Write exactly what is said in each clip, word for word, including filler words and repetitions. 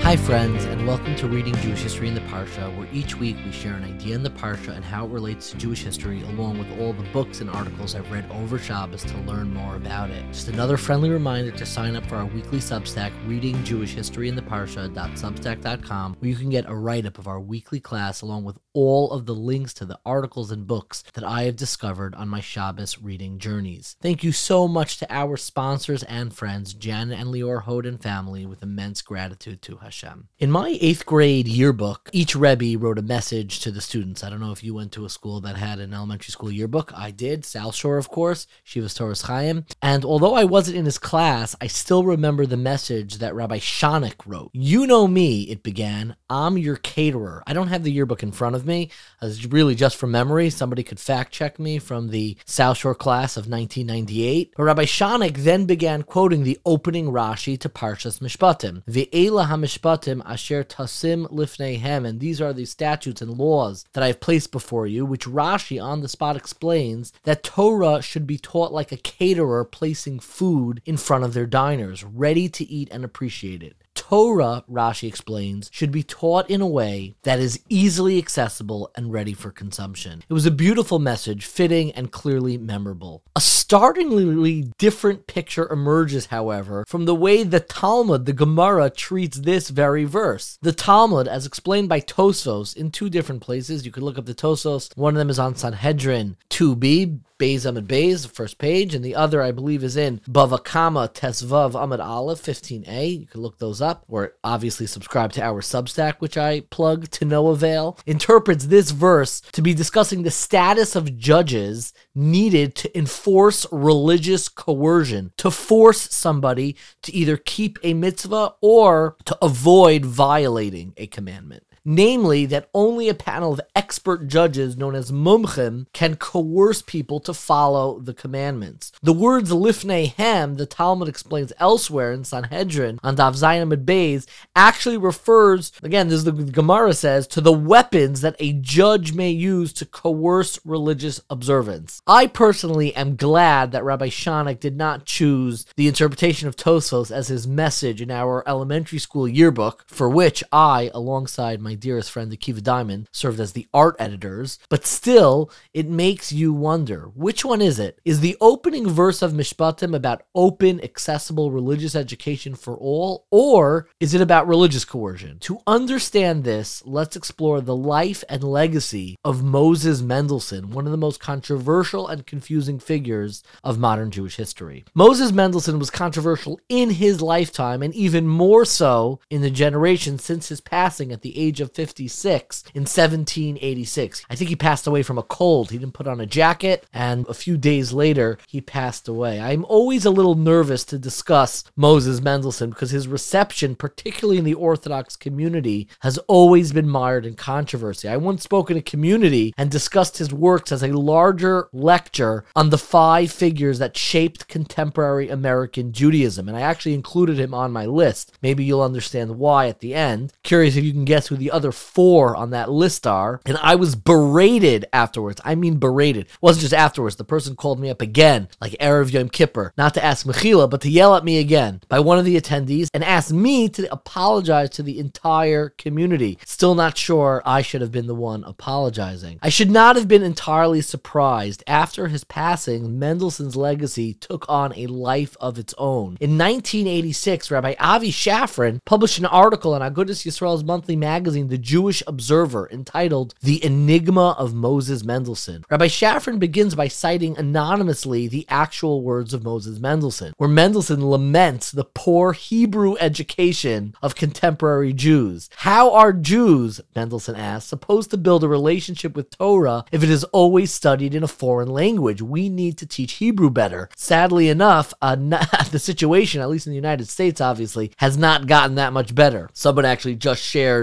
Hi friends, and welcome to Reading Jewish History in the Parsha, where each week we share an idea in the Parsha and how it relates to Jewish history, along with all the books and articles I've read over Shabbos to learn more about it. Just another friendly reminder to sign up for our weekly Substack, Reading Jewish History in the Parsha dot substack dot com, where you can get a write-up of our weekly class, along with all of the links to the articles and books that I have discovered on my Shabbos reading journeys. Thank you so much to our sponsors and friends, Jen and Lior Hoden family, with immense gratitude to Hashem. In my eighth grade yearbook, each Rebbe wrote a message to the students. I don't know if you went to a school that had an elementary school yearbook. I did. South Shore, of course. Shivas Torah Chaim. And although I wasn't in his class, I still remember the message that Rabbi Shanik wrote. You know me, it began. I'm your caterer. I don't have the yearbook in front of me. It's really just from memory. Somebody could fact check me from the South Shore class of nineteen ninety-eight. But Rabbi Shanik then began quoting the opening Rashi to Parshas Mishpatim. Ve'ela ha-mishpatim asher tasim lifneihem, and these are the statutes and laws that I have placed before you, which Rashi on the spot explains that Torah should be taught like a caterer placing food in front of their diners, ready to eat and appreciate it. Torah, Rashi explains, should be taught in a way that is easily accessible and ready for consumption. It was a beautiful message, fitting and clearly memorable. A startlingly different picture emerges, however, from the way the Talmud, the Gemara, treats this very verse. The Talmud, as explained by Tosfos in two different places, you could look up the Tosfos, one of them is on Sanhedrin two b, Beis Amud Beis, the first page, and the other, I believe, is in Bava Kama Tesvav Amud Aleph fifteen a. You can look those up, or obviously subscribe to our Substack, which I plug to no avail. Interprets this verse to be discussing the status of judges needed to enforce religious coercion, to force somebody to either keep a mitzvah or to avoid violating a commandment. Namely, that only a panel of expert judges known as mumchim can coerce people to follow the commandments. The words lifneihem, the Talmud explains elsewhere in Sanhedrin on Daf Zayin Amud Beis, actually refers, again, this is the Gemara says, to the weapons that a judge may use to coerce religious observance. I personally am glad that Rabbi Shanik did not choose the interpretation of Tosfos as his message in our elementary school yearbook, for which I, alongside my dearest friend Akiva Diamond, served as the art editors, but still, it makes you wonder, which one is it? Is the opening verse of Mishpatim about open, accessible religious education for all, or is it about religious coercion? To understand this, let's explore the life and legacy of Moses Mendelssohn, one of the most controversial and confusing figures of modern Jewish history. Moses Mendelssohn was controversial in his lifetime, and even more so in the generation since his passing at the age of fifty-six in seventeen eighty-six. I think he passed away from a cold. He didn't put on a jacket, and a few days later, he passed away. I'm always a little nervous to discuss Moses Mendelssohn because his reception, particularly in the Orthodox community, has always been mired in controversy. I once spoke in a community and discussed his works as a larger lecture on the five figures that shaped contemporary American Judaism, and I actually included him on my list. Maybe you'll understand why at the end. Curious if you can guess who the other four on that list are, and I was berated afterwards. I mean berated. It wasn't just afterwards. The person called me up again, like Erev Yom Kippur, not to ask Mechila, but to yell at me again by one of the attendees and ask me to apologize to the entire community. Still not sure I should have been the one apologizing. I should not have been entirely surprised. After his passing, Mendelssohn's legacy took on a life of its own. In nineteen eighty-six, Rabbi Avi Shafran published an article in Agudas Yisrael's monthly magazine, The Jewish Observer, entitled The Enigma of Moses Mendelssohn. Rabbi Shafran begins by citing anonymously the actual words of Moses Mendelssohn, where Mendelssohn laments the poor Hebrew education of contemporary Jews. How are Jews, Mendelssohn asks, supposed to build a relationship with Torah if it is always studied in a foreign language? We need to teach Hebrew better. Sadly enough, uh, not, the situation, at least in the United States, obviously, has not gotten that much better. Someone actually just shared a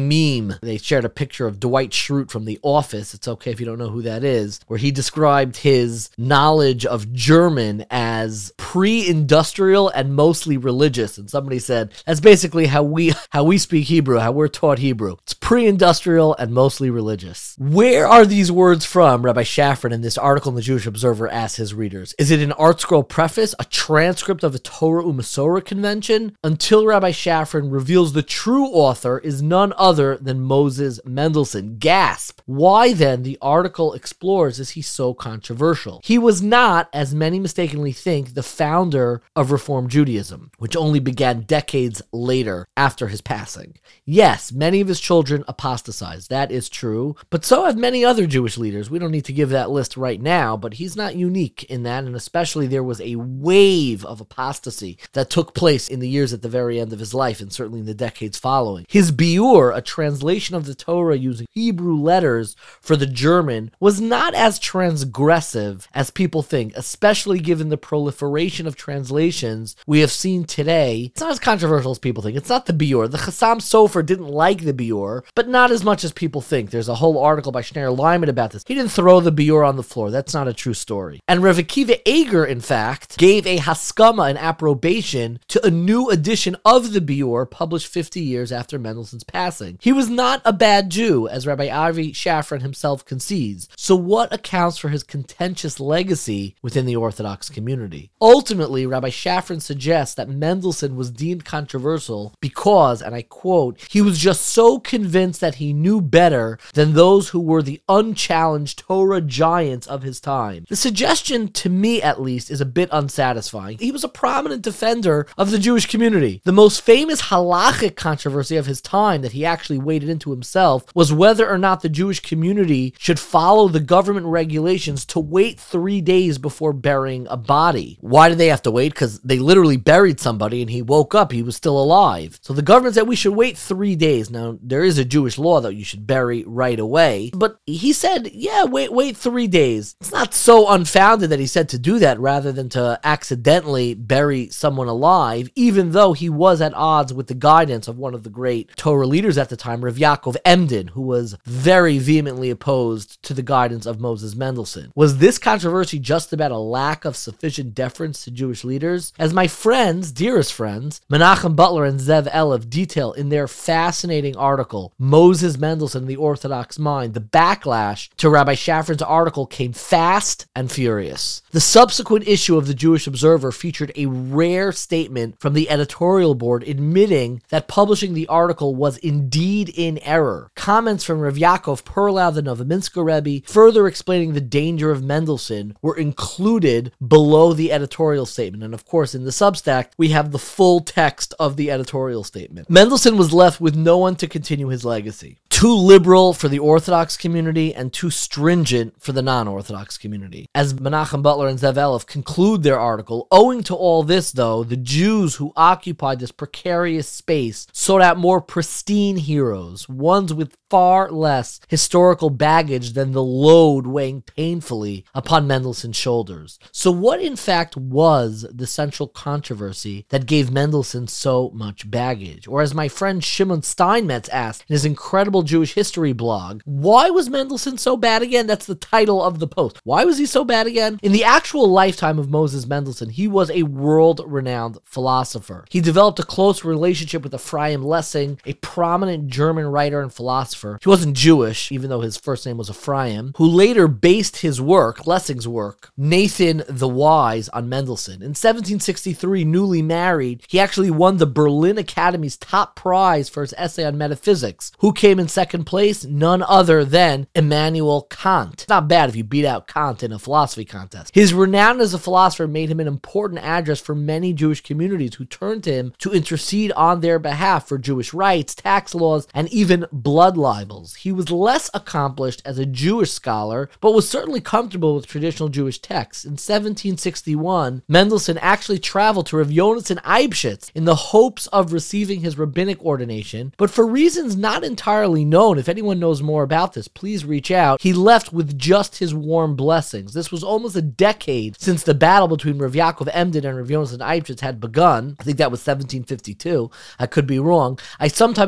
meme. They shared a picture of Dwight Schrute from The Office. It's okay if you don't know who that is, where he described his knowledge of German as pre-industrial and mostly religious. And somebody said, that's basically how we how we speak Hebrew, how we're taught Hebrew. It's pre-industrial and mostly religious. Where are these words from? Rabbi Shafran in this article in the Jewish Observer asks his readers. Is it an Art Scroll preface, a transcript of a Torah Umasorah convention? Until Rabbi Shafran reveals the true author is none other than Moses Mendelssohn. Gasp! Why then the article explores is he so controversial? He was not, as many mistakenly think, the founder of Reform Judaism, which only began decades later after his passing. Yes, many of his children apostatized. That is true. But so have many other Jewish leaders. We don't need to give that list right now, but he's not unique in that, and especially there was a wave of apostasy that took place in the years at the very end of his life, and certainly in the decades following. His Biur, a translation of the Torah using Hebrew letters for the German, was not as transgressive as people think, especially given the proliferation of translations we have seen today. It's not as controversial as people think. It's not the Biur. The Chassam Sofer didn't like the Biur, but not as much as people think. There's a whole article by Schneur Lyman about this. He didn't throw the Biur on the floor. That's not a true story. And Rav Akiva Eger, in fact, gave a haskama, an approbation, to a new edition of the Biur published fifty years after Mendelssohn's passing. He was not a bad Jew, as Rabbi Avi Shafran himself concedes. So what accounts for his contentious legacy within the Orthodox community? Ultimately, Rabbi Shafran suggests that Mendelssohn was deemed controversial because, and I quote, he was just so convinced that he knew better than those who were the unchallenged Torah giants of his time. The suggestion, to me at least, is a bit unsatisfying. He was a prominent defender of the Jewish community. The most famous halachic controversy of his time that he actually waded into himself was whether or not the Jewish community should follow the government regulations to wait three days before burying a body. Why did they have to wait? Because they literally buried somebody and he woke up, he was still alive. So the government said we should wait three days. Now, there is a Jewish law that you should bury right away, but he said, yeah, wait, wait three days. It's not so unfounded that he said to do that rather than to accidentally bury someone alive, even though he was at odds with the guidance of one of the great Torah leaders at the time, Rav Yaakov Emden, who was very vehemently opposed to the guidance of Moses Mendelssohn. Was this controversy just about a lack of sufficient deference to Jewish leaders? As my friends, dearest friends, Menachem Butler and Zev Elev detail in their fascinating article, Moses Mendelssohn and the Orthodox Mind, the backlash to Rabbi Shafran's article came fast and furious. The subsequent issue of the Jewish Observer featured a rare statement from the editorial board admitting that publishing the article was indeed in error. Comments from Rav Yaakov Perlau, the Novominsker Rebbe, further explaining the danger of Mendelssohn, were included below the editorial statement. And of course, in the Substack, we have the full text of the editorial statement. Mendelssohn was left with no one to continue his legacy. Too liberal for the Orthodox community and too stringent for the non-Orthodox community. As Menachem Butler and Zev Elev conclude their article, owing to all this, though, the Jews who occupied this precarious space sought out more pristine heroes, ones with far less historical baggage than the load weighing painfully upon Mendelssohn's shoulders. So what, in fact, was the central controversy that gave Mendelssohn so much baggage? Or as my friend Shimon Steinmetz asked in his incredible Jewish history blog, why was Mendelssohn so bad again? That's the title of the post. Why was he so bad again? In the actual lifetime of Moses Mendelssohn, he was a world-renowned philosopher. He developed a close relationship with Ephraim Lessing, a prominent German writer and philosopher. He wasn't Jewish, even though his first name was Ephraim, who later based his work, Lessing's work, Nathan the Wise, on Mendelssohn. In seventeen sixty-three, newly married, he actually won the Berlin Academy's top prize for his essay on metaphysics. Who came in second place? None other than Immanuel Kant. It's not bad if you beat out Kant in a philosophy contest. His renown as a philosopher made him an important address for many Jewish communities who turned to him to intercede on their behalf for Jewish rights, tax laws, and even blood libels. He was less accomplished as a Jewish scholar, but was certainly comfortable with traditional Jewish texts. In seventeen sixty-one, Mendelssohn actually traveled to Rav Yonason Eibschitz in the hopes of receiving his rabbinic ordination, but for reasons not entirely known, if anyone knows more about this, please reach out, he left with just his warm blessings. This was almost a decade since the battle between Rav Yaakov Emden and Rav Yonason Eibschitz had begun. I think that was seventeen fifty-two. I could be wrong. I sometimes wonder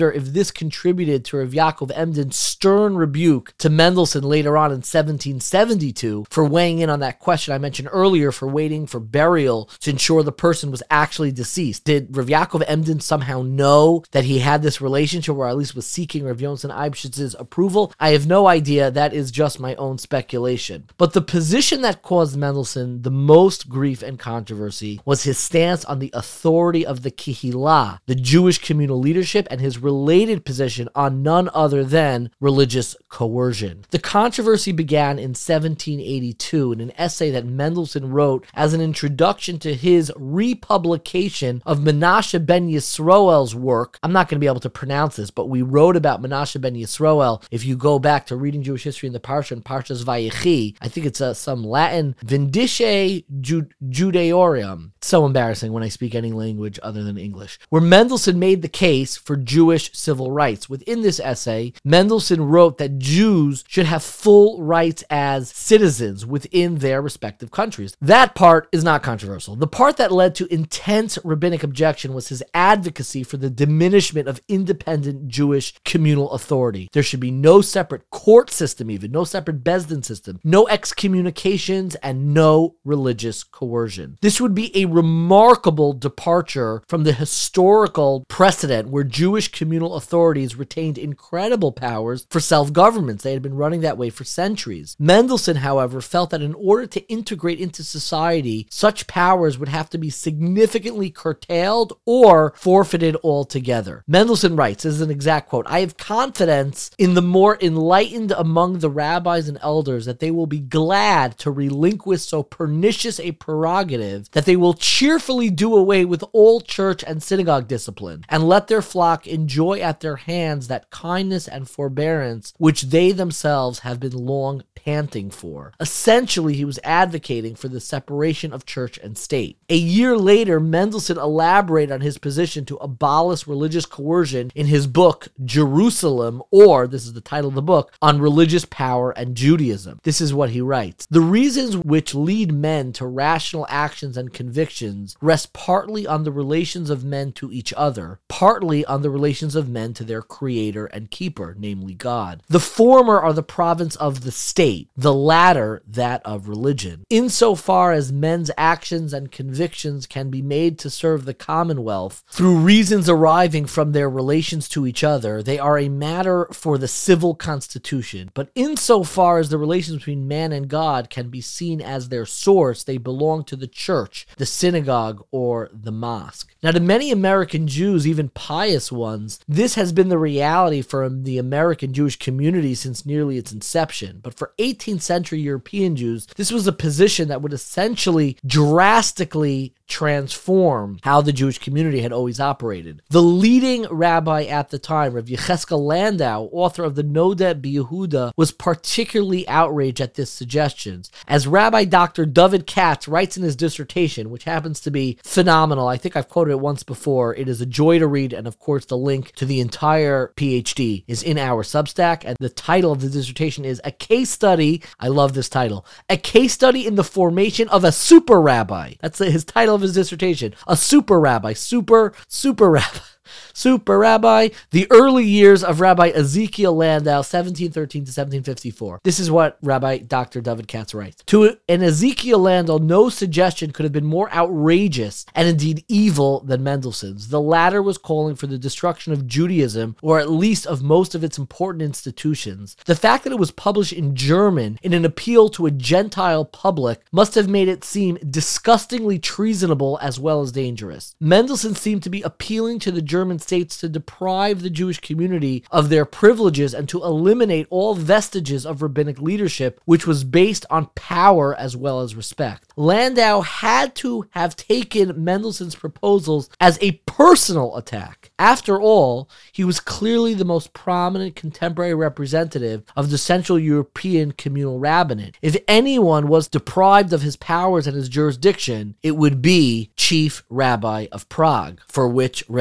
wonder if this contributed to Rav Yaakov Emden's stern rebuke to Mendelssohn later on in seventeen seventy-two for weighing in on that question I mentioned earlier, for waiting for burial to ensure the person was actually deceased. Did Rav Yaakov Emden somehow know that he had this relationship, or at least was seeking Rav Yonatan Eibschitz's approval? I have no idea. That is just my own speculation. But the position that caused Mendelssohn the most grief and controversy was his stance on the authority of the Kehillah, the Jewish communal leadership, and his related position on none other than religious coercion. The controversy began in seventeen eighty-two in an essay that Mendelssohn wrote as an introduction to his republication of Menashe ben Yisroel's work. I'm not going to be able to pronounce this, but we wrote about Menashe ben Yisroel. If you go back to reading Jewish history in the Parsha and Parshas Vayechi, I think it's uh, some Latin, Vindice Jude- Judaeorum. It's so embarrassing when I speak any language other than English, where Mendelssohn made the case for Jewish civil rights. Within this essay, Mendelssohn wrote that Jews should have full rights as citizens within their respective countries. That part is not controversial. The part that led to intense rabbinic objection was his advocacy for the diminishment of independent Jewish communal authority. There should be no separate court system, even no separate Bezdin system, no excommunications, and no religious coercion. This would be a remarkable departure from the historical precedent where Jewish communal authorities retained incredible powers for self-governments. They had been running that way for centuries. Mendelssohn, however, felt that in order to integrate into society, such powers would have to be significantly curtailed or forfeited altogether. Mendelssohn writes, this is an exact quote, "I have confidence in the more enlightened among the rabbis and elders that they will be glad to relinquish so pernicious a prerogative, that they will cheerfully do away with all church and synagogue discipline, and let their flock enjoy at their hands that kindness and forbearance which they themselves have been long panting for." Essentially, he was advocating for the separation of church and state. A year later, Mendelssohn elaborated on his position to abolish religious coercion in his book, Jerusalem, or, this is the title of the book, On Religious Power and Judaism. This is what he writes: "The reasons which lead men to rational actions and convictions rest partly on the relations of men to each other, partly on the relations of men to their creator and keeper, namely God. The former are the province of the state, the latter that of religion. Insofar as men's actions and convictions can be made to serve the commonwealth through reasons arriving from their relations to each other, they are a matter for the civil constitution. But insofar as the relations between man and God can be seen as their source, they belong to the church, the synagogue, or the mosque." Now, to many American Jews, even pious ones, this has been the reality for the American Jewish community since nearly its inception. But for eighteenth century European Jews, this was a position that would essentially drastically transform how the Jewish community had always operated. The leading rabbi at the time, Rav Yecheskel Landau, author of the Noda B'Yehuda, was particularly outraged at this suggestions. As Rabbi Doctor David Katz writes in his dissertation, which happens to be phenomenal, I think I've quoted it once before, it is a joy to read, and of course the link to the entire PhD is in our Substack, and the title of the dissertation is A Case Study, I love this title, A Case Study in the Formation of a Super Rabbi. That's his title of his dissertation. A super rabbi. Super, super rabbi. Super Rabbi, the early years of Rabbi Ezekiel Landau, seventeen thirteen to seventeen fifty-four. This is what Rabbi Doctor David Katz writes. To an Ezekiel Landau, no suggestion could have been more outrageous and indeed evil than Mendelssohn's. The latter was calling for the destruction of Judaism, or at least of most of its important institutions. The fact that it was published in German in an appeal to a Gentile public must have made it seem disgustingly treasonable as well as dangerous. Mendelssohn seemed to be appealing to the German states to deprive the Jewish community of their privileges and to eliminate all vestiges of rabbinic leadership, which was based on power as well as respect. Landau had to have taken Mendelssohn's proposals as a personal attack. After all, he was clearly the most prominent contemporary representative of the Central European communal rabbinate. If anyone was deprived of his powers and his jurisdiction, it would be Chief Rabbi of Prague, for which Rev Yecheskel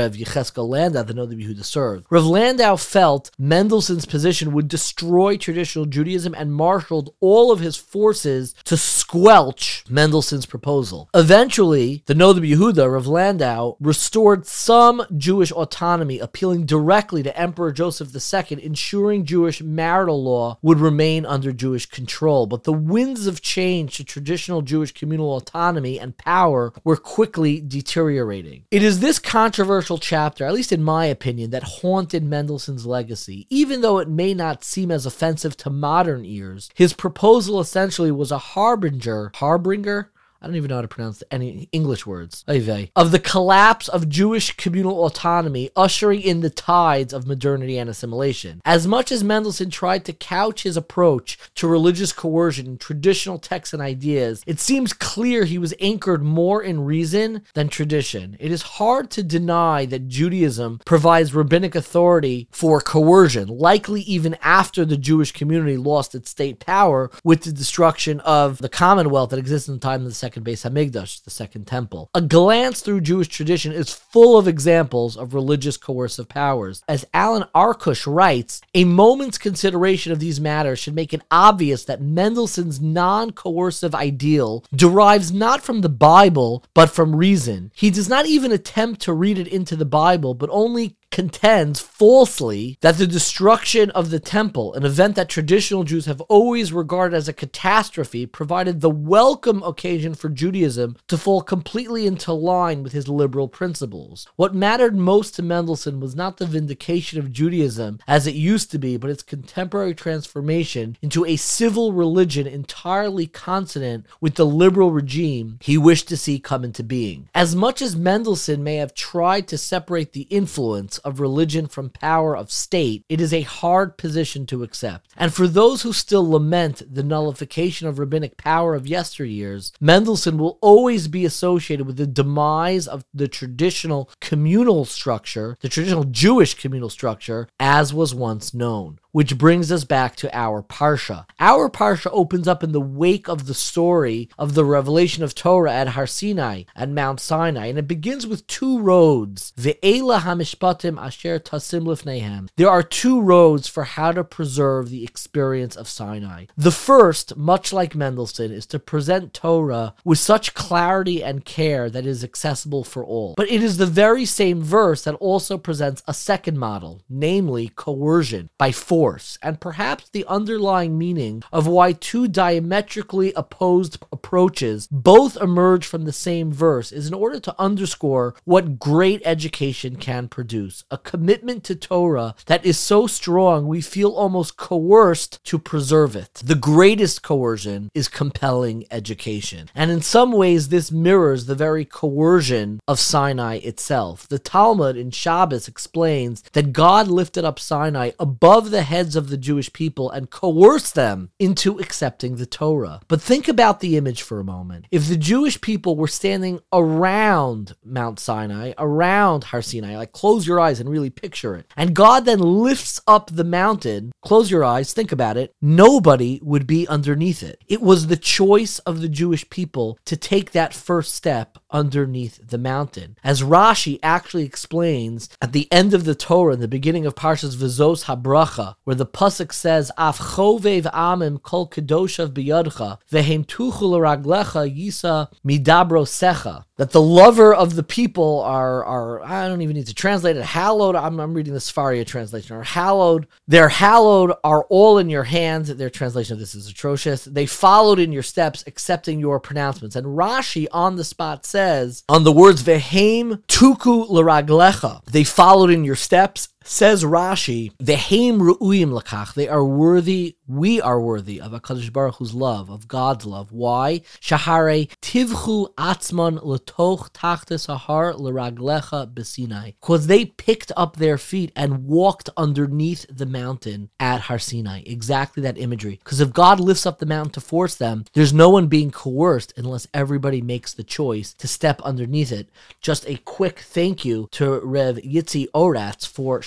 Francesco Landau, the Noda B'Yehuda served. Rav Landau felt Mendelssohn's position would destroy traditional Judaism and marshaled all of his forces to squelch Mendelssohn's proposal. Eventually, the Noda B'Yehuda, Rav Landau, restored some Jewish autonomy, appealing directly to Emperor Joseph the Second, ensuring Jewish marital law would remain under Jewish control. But the winds of change to traditional Jewish communal autonomy and power were quickly deteriorating. It is this controversial chapter, at least in my opinion, that haunted Mendelssohn's legacy. Even though it may not seem as offensive to modern ears, his proposal essentially was a harbinger, harbinger? I don't even know how to pronounce any English words, of the collapse of Jewish communal autonomy, ushering in the tides of modernity and assimilation. As much as Mendelssohn tried to couch his approach to religious coercion in traditional texts and ideas, it seems clear he was anchored more in reason than tradition. It is hard to deny that Judaism provides rabbinic authority for coercion, likely even after the Jewish community lost its state power with the destruction of the Commonwealth that existed in the time of the Second Beis Hamikdash, the Second Temple. A glance through Jewish tradition is full of examples of religious coercive powers. As Alan Arkush writes, a moment's consideration of these matters should make it obvious that Mendelssohn's non-coercive ideal derives not from the Bible, but from reason. He does not even attempt to read it into the Bible, but only contends falsely that the destruction of the temple, an event that traditional Jews have always regarded as a catastrophe, provided the welcome occasion for Judaism to fall completely into line with his liberal principles. What mattered most to Mendelssohn was not the vindication of Judaism as it used to be, but its contemporary transformation into a civil religion entirely consonant with the liberal regime he wished to see come into being. As much as Mendelssohn may have tried to separate the influence of religion from power of state, it is a hard position to accept. And for those who still lament the nullification of rabbinic power of yesteryears, Mendelssohn will always be associated with the demise of the traditional communal structure, the traditional Jewish communal structure, as was once known. Which brings us back to our Parsha. Our Parsha opens up in the wake of the story of the revelation of Torah at Har Sinai, at Mount Sinai, and it begins with two roads. Ve'ela hamishpatim asher tasim lifneihem. There are two roads for how to preserve the experience of Sinai. The first, much like Mendelssohn, is to present Torah with such clarity and care that it is accessible for all. But it is the very same verse that also presents a second model, namely coercion by force. And perhaps the underlying meaning of why two diametrically opposed approaches both emerge from the same verse is in order to underscore what great education can produce. A commitment to Torah that is so strong we feel almost coerced to preserve it. The greatest coercion is compelling education. And in some ways this mirrors the very coercion of Sinai itself. The Talmud in Shabbos explains that God lifted up Sinai above the heads of the Jewish people and coerced them into accepting the Torah. But think about the image for a moment. If the Jewish people were standing around Mount Sinai, around Har Sinai, like close your eyes and really picture it, and God then lifts up the mountain, close your eyes, think about it, nobody would be underneath it. It was the choice of the Jewish people to take that first step underneath the mountain. As Rashi actually explains at the end of the Torah, in the beginning of Parshas V'zos HaBracha, where the pasuk says, "Af chovev amim kol kedoshav biyadcha, vehem tuchu l'raglecha yisa midabro secha." That the lover of the people are, are I don't even need to translate it, hallowed, I'm, I'm reading the Sfaria translation, are hallowed, they're hallowed, are all in your hands. Their translation of this is atrocious. They followed in your steps, accepting your pronouncements. And Rashi on the spot says, on the words, vehem tuku l'raglecha, they followed in your steps. Says Rashi, Vehem ru'uyim lakach, they are worthy, we are worthy of HaKadosh Baruch Hu's love, of God's love. Why? Shahare tivchu atzman l'toch tachtes hahar l'raglecha b'Sinai. Because they picked up their feet and walked underneath the mountain at Har Sinai. Exactly that imagery. Because if God lifts up the mountain to force them, there's no one being coerced unless everybody makes the choice to step underneath it. Just a quick thank you to Rev Yitzi Oratz for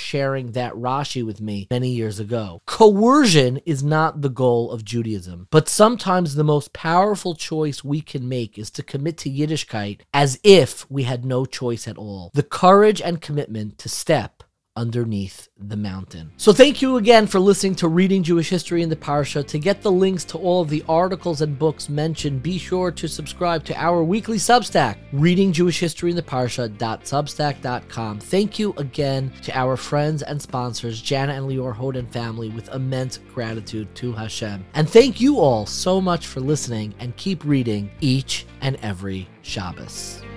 sharing that Rashi with me many years ago. Coercion is not the goal of Judaism, but sometimes the most powerful choice we can make is to commit to Yiddishkeit as if we had no choice at all. The courage and commitment to step underneath the mountain. So thank you again for listening to Reading Jewish History in the Parsha. To get the links to all of the articles and books mentioned, be sure to subscribe to our weekly Substack, reading jewish history in the parsha dot substack dot com. Thank you again to our friends and sponsors, Jana and Lior Hoden family, with immense gratitude to Hashem. And thank you all so much for listening, and keep reading each and every Shabbos.